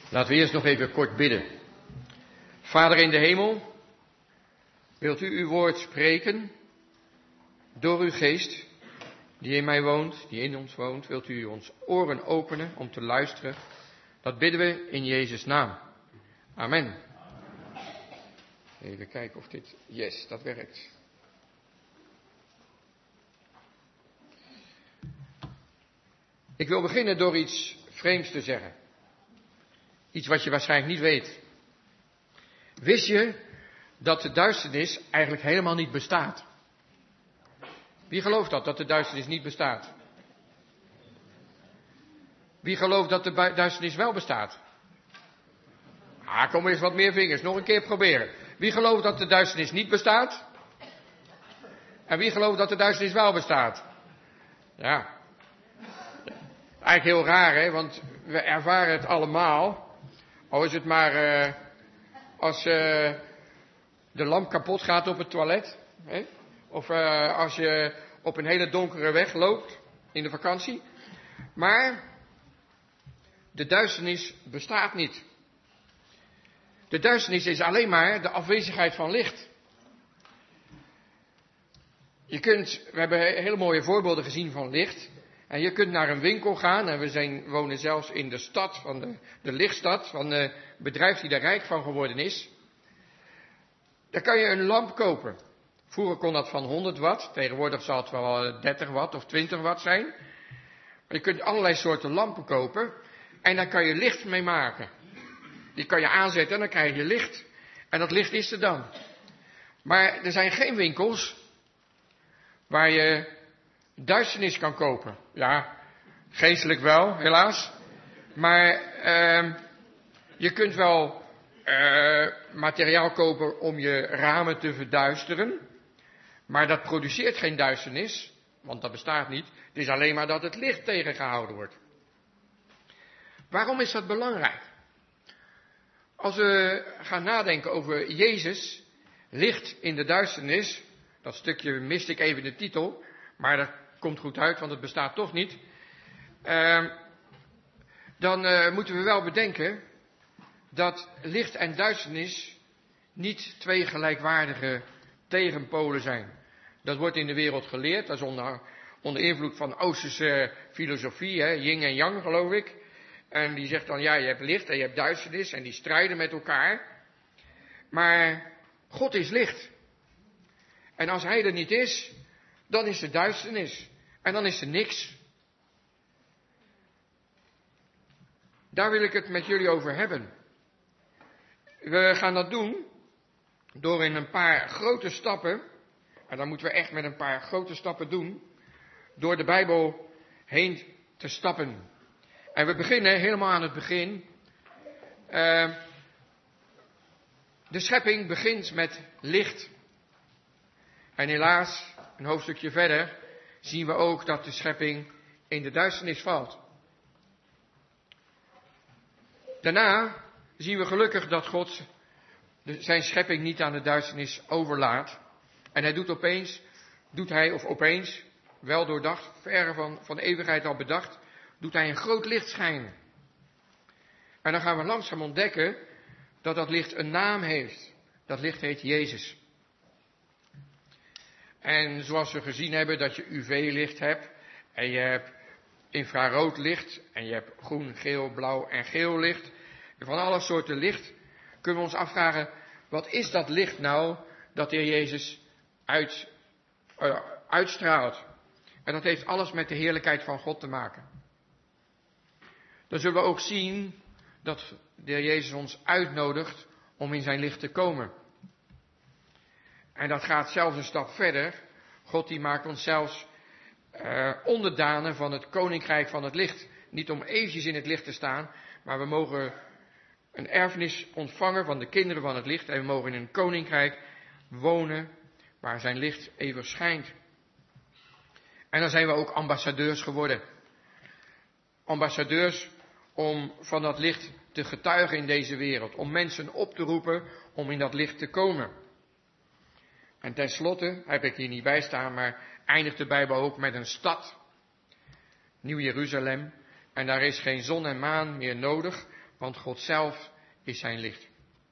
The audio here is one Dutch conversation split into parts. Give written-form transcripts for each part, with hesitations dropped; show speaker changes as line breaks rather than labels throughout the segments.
Laten we eerst nog even kort bidden. Vader in de hemel, wilt u uw woord spreken door uw geest die in mij woont, die in ons woont. Wilt u ons oren openen om te luisteren. Dat bidden we in Jezus' naam. Amen. Even kijken of dit, yes, dat werkt. Ik wil beginnen door iets vreemds te zeggen. Iets wat je waarschijnlijk niet weet. Wist je dat de duisternis eigenlijk helemaal niet bestaat? Wie gelooft dat de duisternis niet bestaat? Wie gelooft dat de duisternis wel bestaat? Kom eens wat meer vingers, nog een keer proberen. Wie gelooft dat de duisternis niet bestaat? En wie gelooft dat de duisternis wel bestaat? Ja. Eigenlijk heel raar, hè, want we ervaren het allemaal. Al is het maar als de lamp kapot gaat op het toilet. Hè? Of als je op een hele donkere weg loopt in de vakantie. Maar de duisternis bestaat niet. De duisternis is alleen maar de afwezigheid van licht. We hebben hele mooie voorbeelden gezien van licht. En je kunt naar een winkel gaan, en we wonen zelfs in de stad, van de lichtstad, van het bedrijf die daar rijk van geworden is. Daar kan je een lamp kopen. Vroeger kon dat van 100 watt, tegenwoordig zal het wel 30 watt of 20 watt zijn. Maar je kunt allerlei soorten lampen kopen, en daar kan je licht mee maken. Die kan je aanzetten en dan krijg je licht. En dat licht is er dan. Maar er zijn geen winkels waar je duisternis kan kopen. Ja, geestelijk wel, helaas. Maar je kunt wel materiaal kopen om je ramen te verduisteren. Maar dat produceert geen duisternis, want dat bestaat niet. Het is alleen maar dat het licht tegengehouden wordt. Waarom is dat belangrijk? Als we gaan nadenken over Jezus, licht in de duisternis. Dat stukje miste ik even de titel, maar dat komt goed uit, want het bestaat toch niet. Dan moeten we wel bedenken dat licht en duisternis niet twee gelijkwaardige tegenpolen zijn. Dat wordt in de wereld geleerd, dat is onder invloed van Oosterse filosofie, hè, yin en yang geloof ik. En die zegt dan, ja, je hebt licht en je hebt duisternis en die strijden met elkaar. Maar God is licht. En als hij er niet is, dan is er duisternis. En dan is er niks. Daar wil ik het met jullie over hebben. We gaan dat doen door in een paar grote stappen, en dan moeten we echt met een paar grote stappen doen, door de Bijbel heen te stappen. En we beginnen helemaal aan het begin. De schepping begint met licht. En helaas, een hoofdstukje verder, zien we ook dat de schepping in de duisternis valt. Daarna zien we gelukkig dat God zijn schepping niet aan de duisternis overlaat. En hij opeens, wel doordacht, verre van de eeuwigheid al bedacht, doet hij een groot licht schijnen. En dan gaan we langzaam ontdekken dat dat licht een naam heeft. Dat licht heet Jezus. En zoals we gezien hebben dat je UV-licht hebt, en je hebt infrarood licht, en je hebt groen, geel, blauw en geel licht. En van alle soorten licht kunnen we ons afvragen, wat is dat licht nou dat de Heer Jezus uitstraalt? En dat heeft alles met de heerlijkheid van God te maken. Dan zullen we ook zien dat de Heer Jezus ons uitnodigt om in zijn licht te komen. En dat gaat zelfs een stap verder. God die maakt ons zelfs onderdanen van het koninkrijk van het licht. Niet om eventjes in het licht te staan, maar we mogen een erfenis ontvangen van de kinderen van het licht. En we mogen in een koninkrijk wonen waar zijn licht eeuwig schijnt. En dan zijn we ook ambassadeurs geworden. Ambassadeurs om van dat licht te getuigen in deze wereld. Om mensen op te roepen om in dat licht te komen. En tenslotte, heb ik hier niet bij staan, maar eindigt de Bijbel ook met een stad. Nieuw Jeruzalem. En daar is geen zon en maan meer nodig, want God zelf is zijn licht.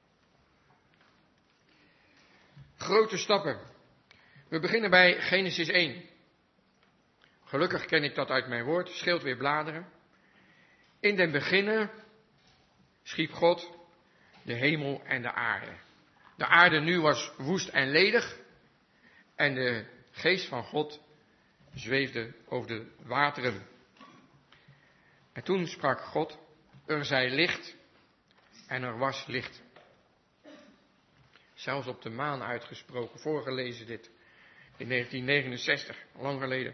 Grote stappen. We beginnen bij Genesis 1. Gelukkig ken ik dat uit mijn woord, scheelt weer bladeren. In den beginnen schiep God de hemel en de aarde. De aarde nu was woest en ledig en de geest van God zweefde over de wateren. En toen sprak God, er zij licht en er was licht. Zelfs op de maan uitgesproken, voorgelezen dit, in 1969, lang geleden.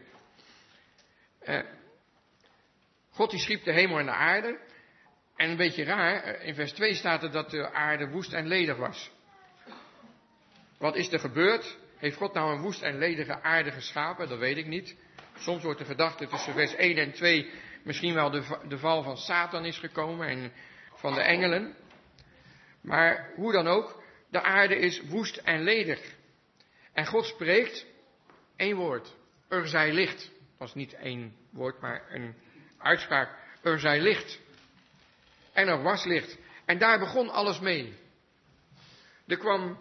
God die schiep de hemel en de aarde. En een beetje raar, in vers 2 staat er dat de aarde woest en ledig was. Wat is er gebeurd? Heeft God nou een woest en ledige aarde geschapen? Dat weet ik niet. Soms wordt de gedachte tussen vers 1 en 2 misschien wel de val van Satan is gekomen en van de engelen. Maar hoe dan ook, de aarde is woest en ledig. En God spreekt één woord. Er zij licht. Dat was niet één woord, maar een uitspraak. Er zij licht. En er was licht. En daar begon alles mee. Er kwam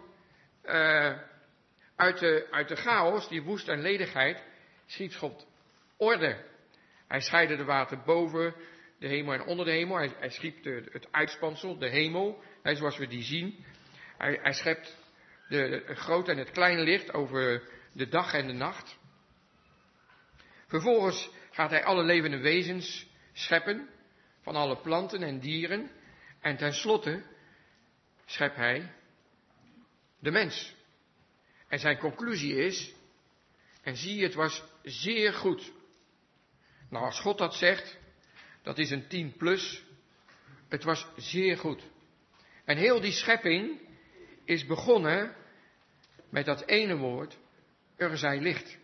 uit de chaos, die woest en ledigheid, schiep God orde. Hij scheidde de water boven de hemel en onder de hemel. Hij schiep het uitspansel, de hemel, zoals we die zien. Hij schept het grote en het kleine licht over de dag en de nacht. Vervolgens gaat hij alle levende wezens scheppen, van alle planten en dieren. En tenslotte schept hij de mens. En zijn conclusie is, en zie, het was zeer goed. Nou, als God dat zegt, dat is een 10 plus. Het was zeer goed. En heel die schepping is begonnen met dat ene woord, er zij licht.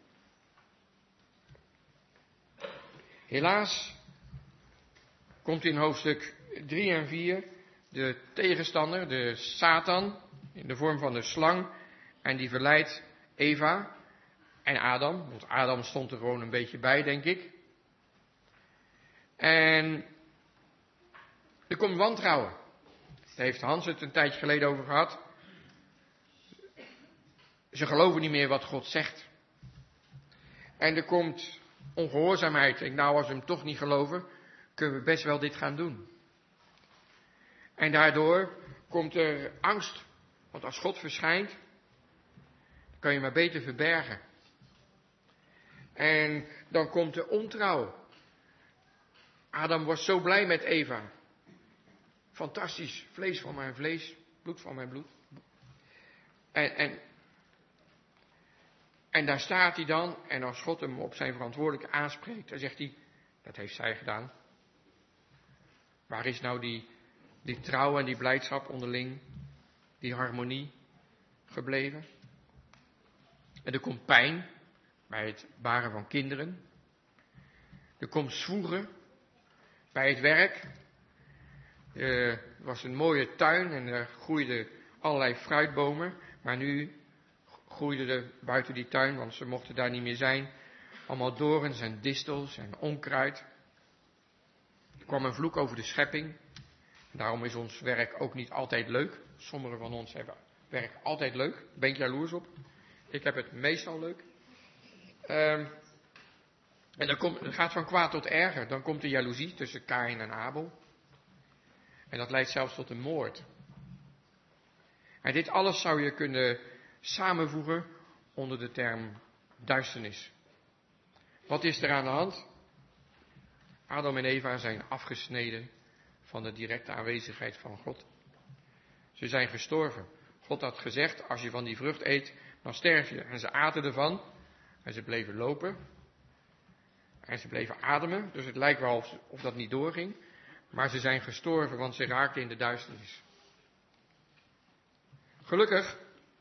Helaas komt in hoofdstuk 3 en 4 de tegenstander, de Satan, in de vorm van de slang. En die verleidt Eva en Adam, want Adam stond er gewoon een beetje bij, denk ik. En er komt wantrouwen. Daar heeft Hans het een tijdje geleden over gehad. Ze geloven niet meer wat God zegt. En er komt ongehoorzaamheid. Ik denk, nou, als we hem toch niet geloven, kunnen we best wel dit gaan doen. En daardoor komt er angst. Want als God verschijnt, kan je maar beter verbergen. En dan komt er ontrouw. Adam was zo blij met Eva. Fantastisch, vlees van mijn vlees, bloed van mijn bloed. En daar staat hij dan, en als God hem op zijn verantwoordelijke aanspreekt, dan zegt hij, dat heeft zij gedaan. Waar is nou die trouw en die blijdschap onderling, die harmonie gebleven? En er komt pijn bij het baren van kinderen. Er komt zwoegen bij het werk. Er was een mooie tuin en er groeiden allerlei fruitbomen. Maar nu groeiden er buiten die tuin, want ze mochten daar niet meer zijn, allemaal dorens en distels en onkruid. Er kwam een vloek over de schepping. Daarom is ons werk ook niet altijd leuk. Sommigen van ons hebben werk altijd leuk. Daar ben ik jaloers op. Ik heb het meestal leuk. En dan gaat van kwaad tot erger. Dan komt de jaloezie tussen Kaïn en Abel. En dat leidt zelfs tot een moord. En dit alles zou je kunnen samenvoegen onder de term duisternis. Wat is er aan de hand? Adam en Eva zijn afgesneden van de directe aanwezigheid van God. Ze zijn gestorven. God had gezegd, als je van die vrucht eet, dan sterf je. En ze aten ervan. En ze bleven lopen. En ze bleven ademen. Dus het lijkt wel of dat niet doorging. Maar ze zijn gestorven, want ze raakten in de duisternis. Gelukkig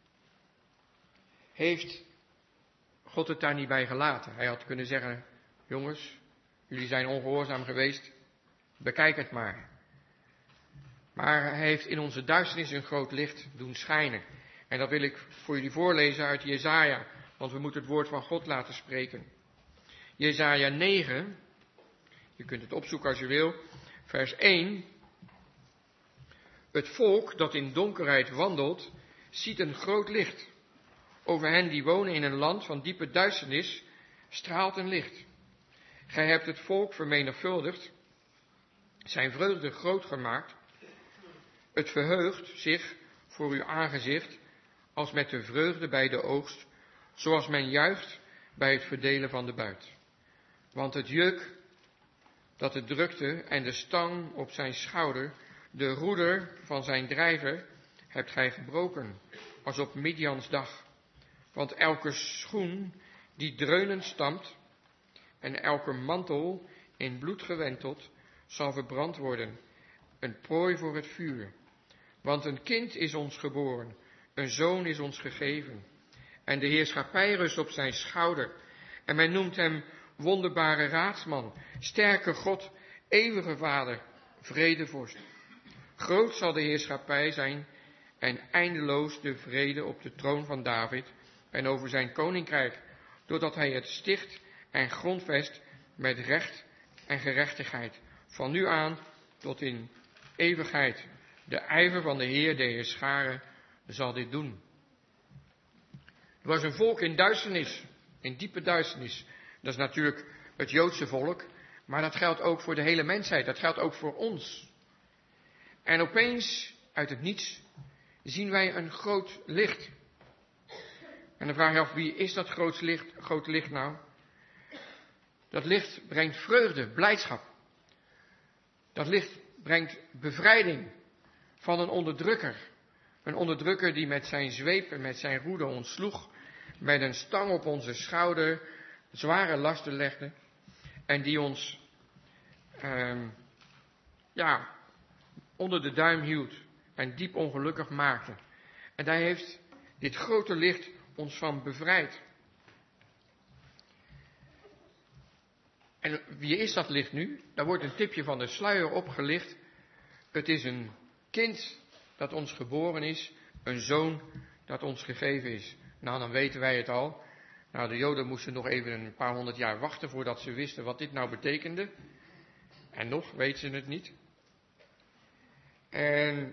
heeft God het daar niet bij gelaten. Hij had kunnen zeggen, jongens, jullie zijn ongehoorzaam geweest. Bekijk het maar. Maar hij heeft in onze duisternis een groot licht doen schijnen. En dat wil ik voor jullie voorlezen uit Jesaja, want we moeten het woord van God laten spreken. Jesaja 9, je kunt het opzoeken als je wil, vers 1. Het volk dat in donkerheid wandelt, ziet een groot licht. Over hen die wonen in een land van diepe duisternis, straalt een licht. Gij hebt het volk vermenigvuldigd, zijn vreugde groot gemaakt. Het verheugt zich voor uw aangezicht, als met de vreugde bij de oogst, zoals men juicht bij het verdelen van de buit. Want het juk dat het drukte en de stang op zijn schouder, de roeder van zijn drijver, hebt gij gebroken, als op Midians dag. Want elke schoen die dreunend stampt en elke mantel in bloed gewenteld, zal verbrand worden, een prooi voor het vuur. Want een kind is ons geboren, een zoon is ons gegeven. En de heerschappij rust op zijn schouder. En men noemt hem wonderbare raadsman, sterke God, eeuwige Vader, vredevorst. Groot zal de heerschappij zijn en eindeloos de vrede op de troon van David en over zijn koninkrijk, doordat hij het sticht en grondvest met recht en gerechtigheid, van nu aan tot in eeuwigheid. De ijver van de Heer der Heerscharen zal dit doen. Er was een volk in duisternis, in diepe duisternis. Dat is natuurlijk het Joodse volk, maar dat geldt ook voor de hele mensheid, dat geldt ook voor ons. En opeens, uit het niets, zien wij een groot licht. En dan vraag je af, wie is dat groot licht nou? Dat licht brengt vreugde, blijdschap. Dat licht brengt bevrijding van een onderdrukker. Een onderdrukker die met zijn zweep en met zijn roede ons sloeg, met een stang op onze schouder zware lasten legde en die ons onder de duim hield en diep ongelukkig maakte. En daar heeft dit grote licht ons van bevrijd. En wie is dat licht nu? Daar wordt een tipje van de sluier opgelicht. Het is een kind dat ons geboren is, een zoon dat ons gegeven is. Nou, dan weten wij het al. Nou, de Joden moesten nog even een paar 100 jaar wachten voordat ze wisten wat dit nou betekende. En nog weten ze het niet. En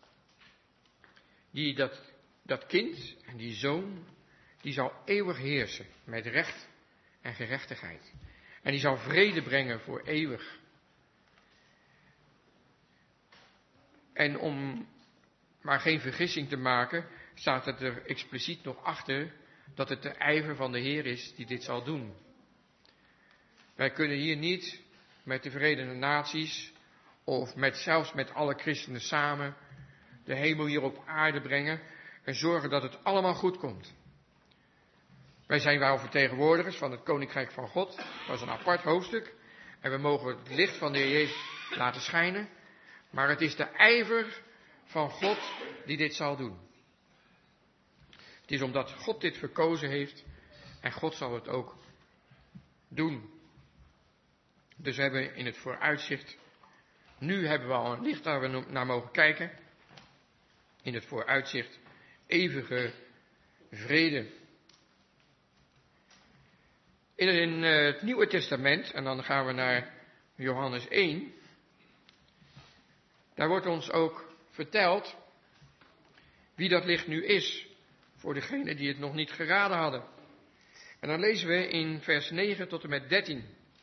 dat kind en die zoon, die zal eeuwig heersen met recht en gerechtigheid. En die zal vrede brengen voor eeuwig. En om maar geen vergissing te maken, staat het er expliciet nog achter dat het de ijver van de Heer is die dit zal doen. Wij kunnen hier niet met de Verenigde Naties of zelfs met alle christenen samen de hemel hier op aarde brengen en zorgen dat het allemaal goed komt. Wij zijn wel vertegenwoordigers van het Koninkrijk van God, dat is een apart hoofdstuk, en we mogen het licht van de Heer Jezus laten schijnen, maar het is de ijver van God die dit zal doen. Het is omdat God dit verkozen heeft en God zal het ook doen. Dus we hebben in het vooruitzicht, nu hebben we al een licht waar we naar mogen kijken. In het vooruitzicht eeuwige vrede. In het Nieuwe Testament, en dan gaan we naar Johannes 1, daar wordt ons ook verteld wie dat licht nu is, voor degenen die het nog niet geraden hadden. En dan lezen we in vers 9 tot en met 13.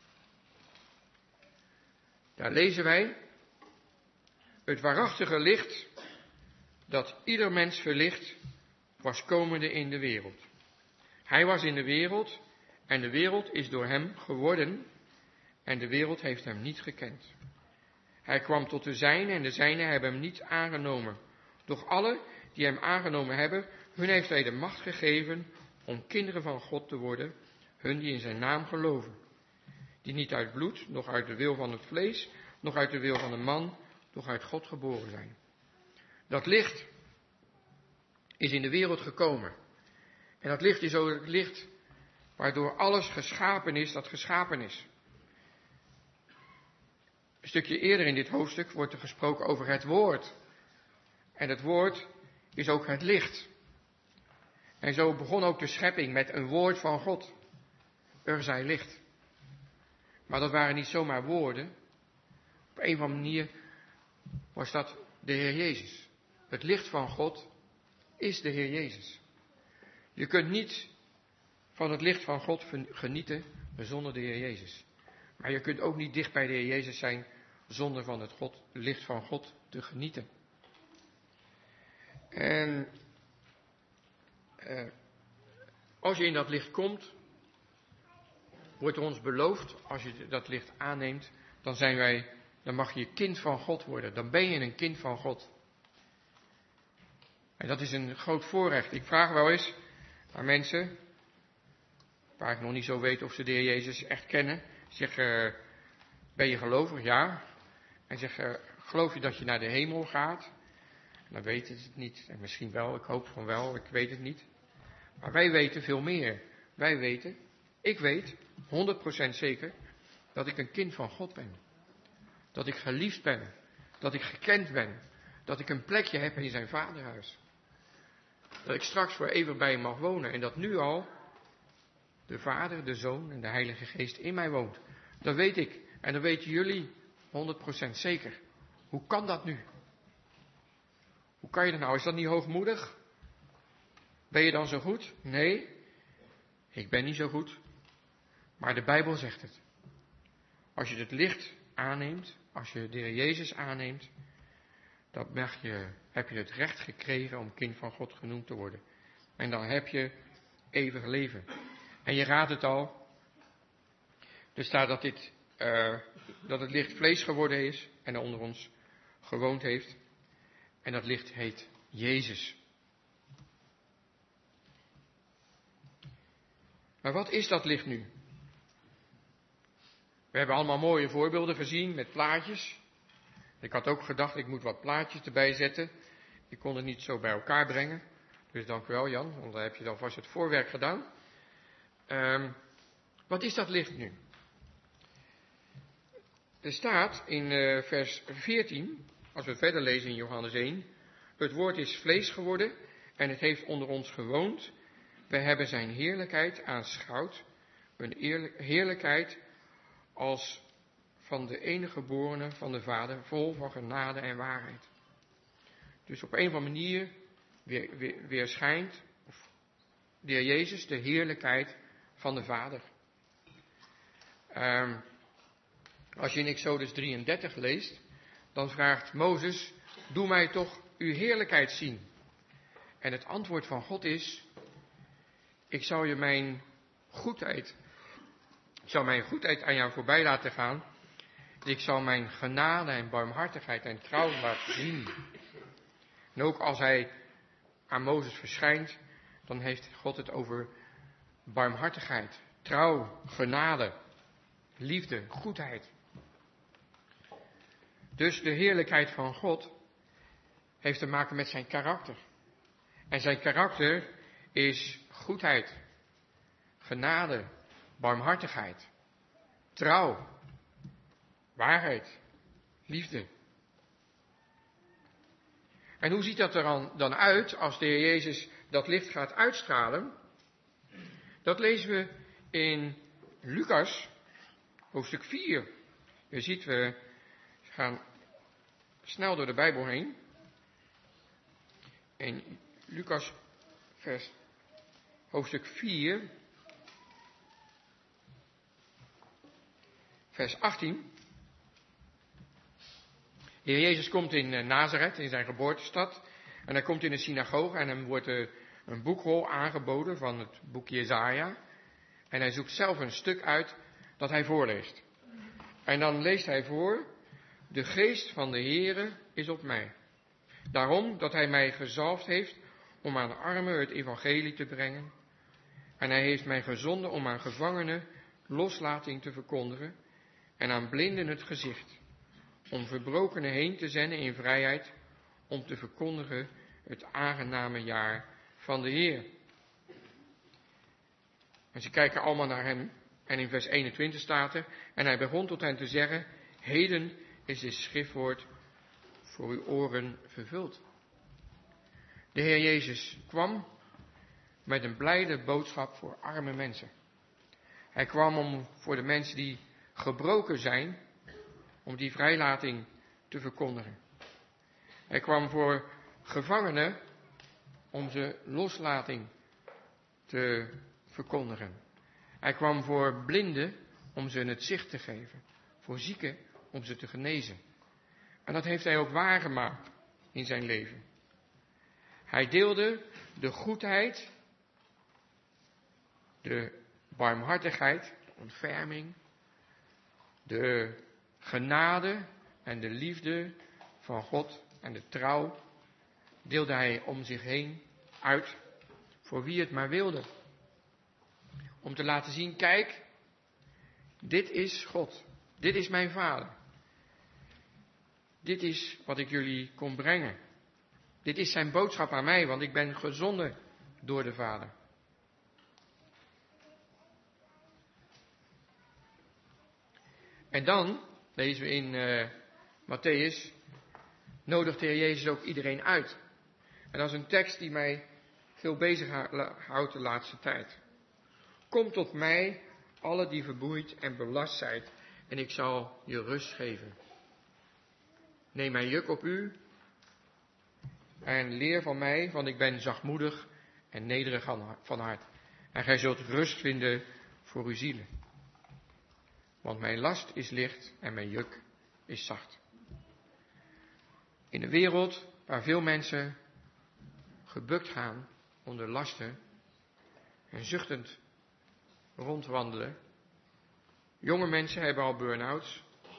Daar lezen wij: het waarachtige licht dat ieder mens verlicht, was komende in de wereld. Hij was in de wereld en de wereld is door hem geworden en de wereld heeft hem niet gekend. Hij kwam tot de zijnen en de zijnen hebben hem niet aangenomen. Doch alle die hem aangenomen hebben, hun heeft hij de macht gegeven om kinderen van God te worden, hun die in zijn naam geloven. Die niet uit bloed, noch uit de wil van het vlees, noch uit de wil van de man, doch uit God geboren zijn. Dat licht is in de wereld gekomen. En dat licht is ook het licht waardoor alles geschapen is dat geschapen is. Een stukje eerder in dit hoofdstuk wordt er gesproken over het woord. En het woord is ook het licht. En zo begon ook de schepping met een woord van God. Er zij licht. Maar dat waren niet zomaar woorden. Op een of andere manier was dat de Heer Jezus. Het licht van God is de Heer Jezus. Je kunt niet van het licht van God genieten zonder de Heer Jezus. Maar je kunt ook niet dicht bij de Heer Jezus zijn zonder van het licht van God te genieten. En als je in dat licht komt, wordt ons beloofd, als je dat licht aanneemt, dan mag je kind van God worden. Dan ben je een kind van God. En dat is een groot voorrecht. Ik vraag wel eens aan mensen, waar ik nog niet zo weet of ze de Heer Jezus echt kennen, zeg, ben je gelovig? Ja. En zeg, geloof je dat je naar de hemel gaat? Dan weet het niet. En misschien wel, ik hoop van wel, ik weet het niet. Maar wij weten veel meer. Ik weet 100% zeker, dat ik een kind van God ben. Dat ik geliefd ben. Dat ik gekend ben. Dat ik een plekje heb in zijn vaderhuis. Dat ik straks voor eeuwig bij hem mag wonen. En dat nu al de Vader, de Zoon en de Heilige Geest in mij woont. Dat weet ik. En dat weten jullie 100% zeker. Hoe kan dat nu? Hoe kan je dat nou? Is dat niet hoogmoedig? Ben je dan zo goed? Nee, ik ben niet zo goed. Maar de Bijbel zegt het. Als je het licht aanneemt, als je de Heer Jezus aanneemt, dan heb je het recht gekregen om kind van God genoemd te worden. En dan heb je eeuwig leven. En je raadt het al. Er staat dat het licht vlees geworden is en onder ons gewoond heeft. En dat licht heet Jezus. Maar wat is dat licht nu? We hebben allemaal mooie voorbeelden gezien met plaatjes. Ik had ook gedacht, ik moet wat plaatjes erbij zetten. Ik kon het niet zo bij elkaar brengen. Dus dank u wel, Jan, want dan heb je dan vast het voorwerk gedaan. Wat is dat licht nu? Er staat in vers 14, als we verder lezen in Johannes 1. Het woord is vlees geworden en het heeft onder ons gewoond. We hebben zijn heerlijkheid aanschouwd. Een heerlijkheid als van de enige geborene van de Vader, vol van genade en waarheid. Dus op een of andere manier weerschijnt de Heer Jezus de heerlijkheid van de Vader. Als je in Exodus 33 leest, dan vraagt Mozes, doe mij toch uw heerlijkheid zien. En het antwoord van God is, ik zal mijn goedheid aan jou voorbij laten gaan. Ik zal mijn genade en barmhartigheid en trouw laten zien. En ook als hij aan Mozes verschijnt, dan heeft God het over barmhartigheid, trouw, genade, liefde, goedheid. Dus de heerlijkheid van God heeft te maken met zijn karakter. En zijn karakter is goedheid, genade, barmhartigheid, trouw, waarheid, liefde. En hoe ziet dat er dan uit als de Heer Jezus dat licht gaat uitstralen? Dat lezen we in Lucas, hoofdstuk 4. Je ziet, we gaan snel door de Bijbel heen. In Lucas hoofdstuk 4, vers 18. De Heer Jezus komt in Nazareth, in zijn geboortestad. En hij komt in de synagoge en hem wordt een boekrol aangeboden van het boek Jesaja. En hij zoekt zelf een stuk uit dat hij voorleest. En dan leest hij voor, de geest van de Heere is op mij. Daarom dat hij mij gezalfd heeft om aan de armen het evangelie te brengen. En hij heeft mij gezonden om aan gevangenen loslating te verkondigen en aan blinden het gezicht. Om verbrokenen heen te zenden in vrijheid, om te verkondigen het aangename jaar van de Heer. En ze kijken allemaal naar hem. En in vers 21 staat er, en hij begon tot hen te zeggen, heden is dit schriftwoord voor uw oren vervuld. De Heer Jezus kwam met een blijde boodschap voor arme mensen. Hij kwam om voor de mensen die gebroken zijn, om die vrijlating te verkondigen. Hij kwam voor gevangenen om ze loslating te verkondigen. Hij kwam voor blinden om ze het zicht te geven. Voor zieken om ze te genezen. En dat heeft hij ook waargemaakt in zijn leven. Hij deelde de goedheid, de barmhartigheid, de ontferming, de genade en de liefde van God en de trouw deelde hij om zich heen uit voor wie het maar wilde. Om te laten zien, kijk, dit is God, dit is mijn Vader. Dit is wat ik jullie kon brengen. Dit is zijn boodschap aan mij, want ik ben gezonden door de Vader. En dan, lezen we in Mattheüs, nodigt de Heer Jezus ook iedereen uit. En dat is een tekst die mij veel bezighoudt de laatste tijd. Kom tot mij, alle die vermoeid en belast zijn, en ik zal je rust geven. Neem mijn juk op u en leer van mij, want ik ben zachtmoedig en nederig van hart. En gij zult rust vinden voor uw zielen. Want mijn last is licht en mijn juk is zacht. In een wereld waar veel mensen gebukt gaan onder lasten en zuchtend rondwandelen. Jonge mensen hebben al burn-outs.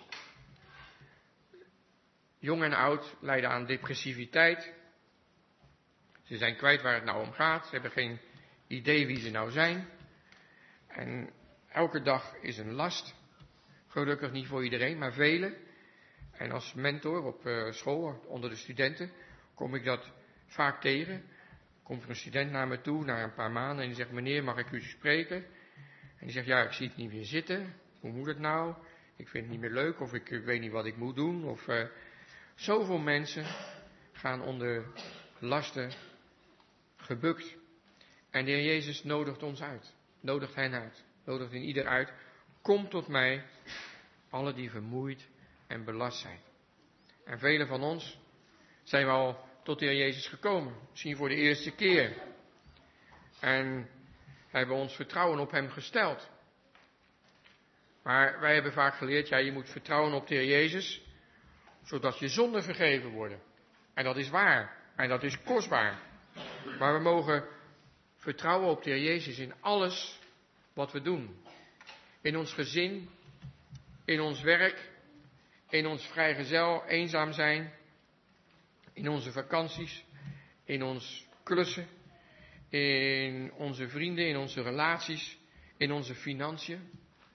Jong en oud lijden aan depressiviteit. Ze zijn kwijt waar het nou om gaat. Ze hebben geen idee wie ze nou zijn. En elke dag is een last. Gelukkig niet voor iedereen, maar velen. En als mentor op school, onder de studenten, kom ik dat vaak tegen. Komt er een student naar me toe, na een paar maanden, en die zegt, meneer, mag ik u spreken? En die zegt, ja, ik zie het niet meer zitten. Hoe moet het nou? Ik vind het niet meer leuk, of ik weet niet wat ik moet doen. Of zoveel mensen gaan onder lasten gebukt. En de Heer Jezus nodigt ons uit. Nodigt hen uit. Nodigt in ieder uit. Kom tot mij, alle die vermoeid en belast zijn. En velen van ons zijn wel tot de Heer Jezus gekomen. Misschien voor de eerste keer. En hebben ons vertrouwen op hem gesteld. Maar wij hebben vaak geleerd, ja, je moet vertrouwen op de Heer Jezus, zodat je zonden vergeven worden. En dat is waar. En dat is kostbaar. Maar we mogen vertrouwen op de Heer Jezus in alles wat we doen. In ons gezin, in ons werk, in ons vrijgezel, eenzaam zijn, in onze vakanties, in ons klussen, in onze vrienden, in onze relaties, in onze financiën.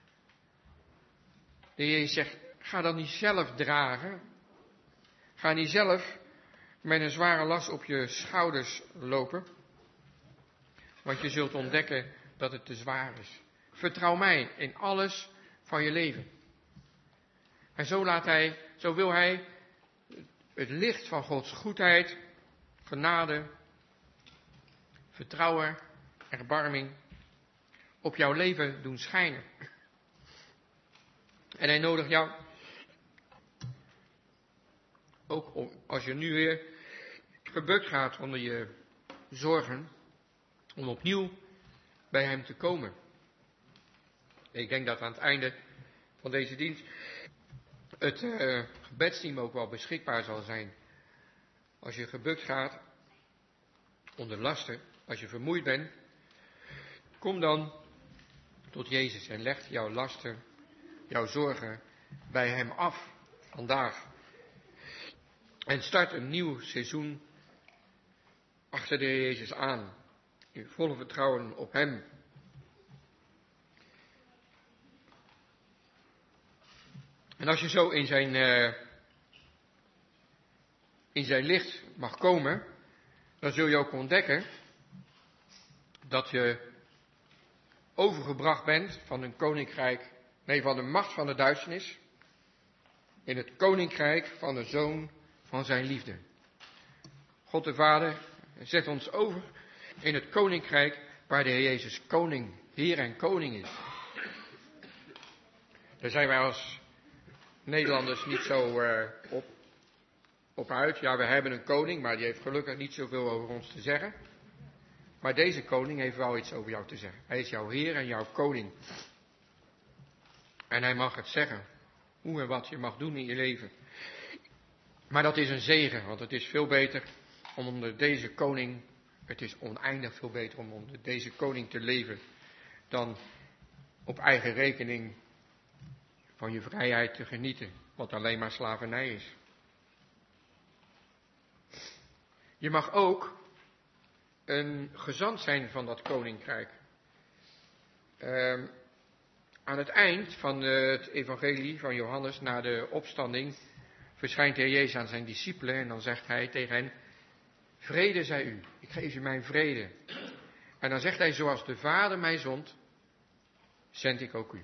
De Heer zegt, ga dat niet zelf dragen. Ga niet zelf met een zware last op je schouders lopen. Want je zult ontdekken dat het te zwaar is. Vertrouw mij in alles van je leven. En zo wil hij het licht van Gods goedheid, genade, vertrouwen, erbarming op jouw leven doen schijnen. En hij nodigt jou ook als je nu weer gebukt gaat onder je zorgen, om opnieuw bij hem te komen. Ik denk dat aan het einde van deze dienst het gebedsteam ook wel beschikbaar zal zijn. Als je gebukt gaat onder lasten, als je vermoeid bent, kom dan tot Jezus en leg jouw lasten, jouw zorgen bij hem af vandaag. En start een nieuw seizoen achter de Heer Jezus aan. In volle vertrouwen op hem. En als je zo in zijn licht mag komen, dan zul je ook ontdekken dat je overgebracht bent van een koninkrijk, van de macht van de duisternis, in het koninkrijk van de Zoon van zijn liefde. God de Vader zet ons over in het koninkrijk waar de Heer Jezus koning, Heer en koning is. Daar zijn wij als Nederlanders niet zo op. op uit. Ja, we hebben een koning, maar die heeft gelukkig niet zoveel over ons te zeggen. Maar deze koning heeft wel iets over jou te zeggen. Hij is jouw Heer en jouw koning. En hij mag het zeggen. Hoe en wat je mag doen in je leven. Maar dat is een zegen, want het is veel beter om onder deze koning, het is oneindig veel beter om onder deze koning te leven dan op eigen rekening van je vrijheid te genieten, wat alleen maar slavernij is. Je mag ook een gezant zijn van dat koninkrijk. Aan het eind van het evangelie van Johannes, na de opstanding, verschijnt de Heer Jezus aan zijn discipelen en dan zegt hij tegen hen: vrede zij u, ik geef u mijn vrede. En dan zegt hij: zoals de Vader mij zond, zend ik ook u.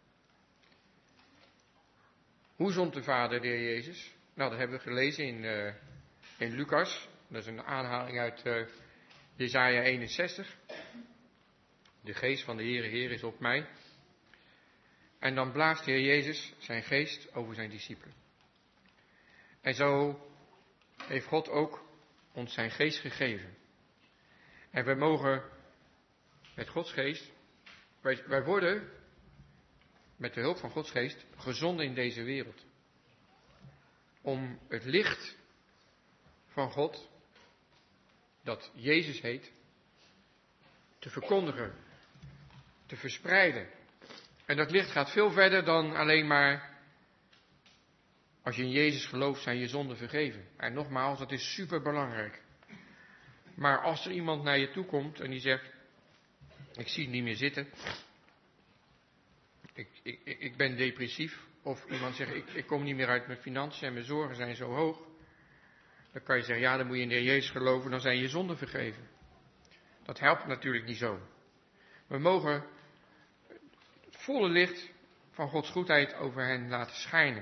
Hoe zond de Vader de Heer Jezus? Nou, dat hebben we gelezen in Lucas. Dat is een aanhaling uit Jesaja 61. De geest van de Heer is op mij. En dan blaast de Heer Jezus zijn geest over zijn discipelen. En zo heeft God ook ons zijn geest gegeven. En we mogen met Gods geest, wij worden met de hulp van Gods geest gezonden in deze wereld. Om het licht van God, dat Jezus heet, te verkondigen, te verspreiden. En dat licht gaat veel verder dan alleen maar, als je in Jezus gelooft, zijn je zonden vergeven. En nogmaals, dat is super belangrijk. Maar als er iemand naar je toe komt en die zegt: ik zie het niet meer zitten, ik ben depressief, of iemand zegt: ik kom niet meer uit mijn financiën en mijn zorgen zijn zo hoog, dan kan je zeggen: ja, dan moet je in de Heer Jezus geloven, dan zijn je zonden vergeven. Dat helpt natuurlijk niet zo. We mogen het volle licht van Gods goedheid over hen laten schijnen.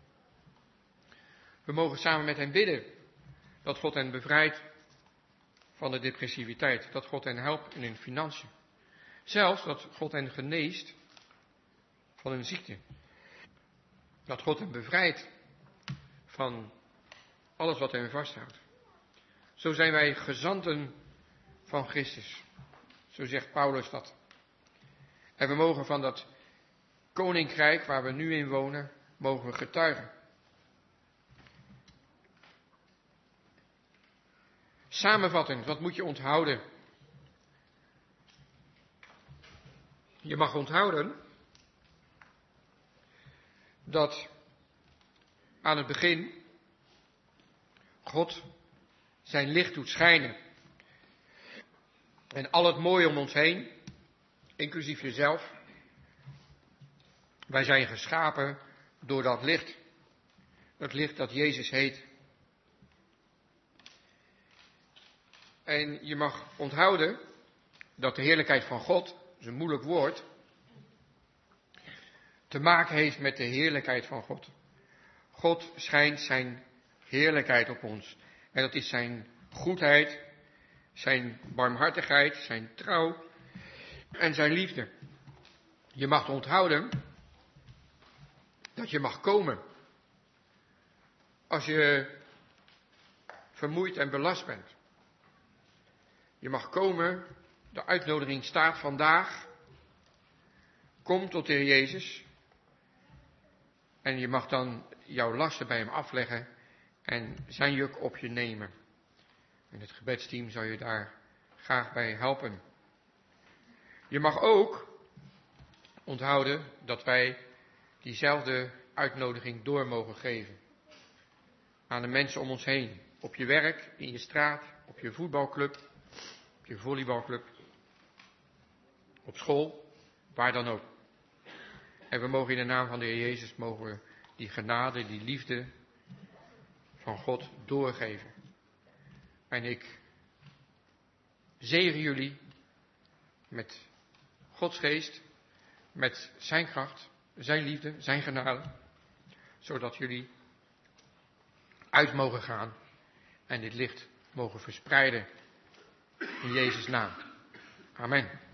We mogen samen met hen bidden dat God hen bevrijdt van de depressiviteit, dat God hen helpt in hun financiën. Zelfs dat God hen geneest van hun ziekte. Dat God hen bevrijdt van alles wat hen vasthoudt. Zo zijn wij gezanten van Christus. Zo zegt Paulus dat. En we mogen van dat koninkrijk waar we nu in wonen, mogen we getuigen. Samenvattend, wat moet je onthouden? Je mag onthouden dat aan het begin God zijn licht doet schijnen. En al het mooie om ons heen, inclusief jezelf, wij zijn geschapen door dat licht. Dat licht dat Jezus heet. En je mag onthouden dat de heerlijkheid van God, dat is een moeilijk woord, te maken heeft met de heerlijkheid van God. God schijnt zijn heerlijkheid op ons. En dat is zijn goedheid, zijn barmhartigheid, zijn trouw en zijn liefde. Je mag onthouden dat je mag komen als je vermoeid en belast bent. Je mag komen, de uitnodiging staat vandaag. Kom tot de Heer Jezus. En je mag dan jouw lasten bij hem afleggen en zijn juk op je nemen. En het gebedsteam zal je daar graag bij helpen. Je mag ook onthouden dat wij diezelfde uitnodiging door mogen geven. Aan de mensen om ons heen. Op je werk, in je straat, op je voetbalclub, op je volleybalclub, op school, waar dan ook. En we mogen in de naam van de Heer Jezus mogen we die genade, die liefde van God doorgeven. En ik zegen jullie met Gods geest, met zijn kracht, zijn liefde, zijn genade, zodat jullie uit mogen gaan en dit licht mogen verspreiden in Jezus' naam. Amen.